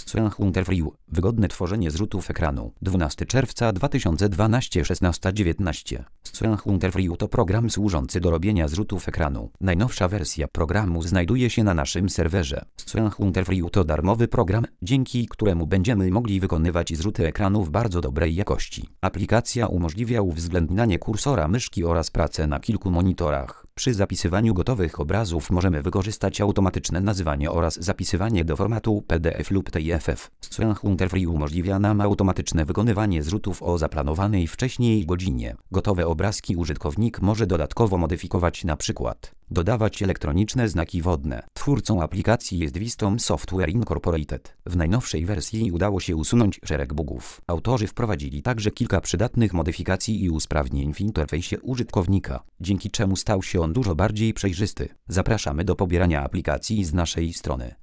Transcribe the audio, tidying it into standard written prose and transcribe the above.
Strong Interview. Wygodne tworzenie zrzutów ekranu. 12 czerwca 2012 16:19. Strong Interview to program służący do robienia zrzutów ekranu. Najnowsza wersja programu znajduje się na naszym serwerze. Strong Interview to darmowy program, dzięki któremu będziemy mogli wykonywać zrzuty ekranu w bardzo dobrej jakości. Aplikacja umożliwia uwzględnianie kursora myszki oraz pracę na kilku monitorach. Przy zapisywaniu gotowych obrazów możemy wykorzystać automatyczne nazywanie oraz zapisywanie do formatu PDF lub TIFF. Strong Interview umożliwia nam automatyczne wykonywanie zrzutów o zaplanowanej wcześniej godzinie. Gotowe obrazki użytkownik może dodatkowo modyfikować, np. dodawać elektroniczne znaki wodne. Twórcą aplikacji jest Wisdom Software Incorporated. W najnowszej wersji udało się usunąć szereg bugów. Autorzy wprowadzili także kilka przydatnych modyfikacji i usprawnień w interfejsie użytkownika, dzięki czemu stał się on dużo bardziej przejrzysty. Zapraszamy do pobierania aplikacji z naszej strony.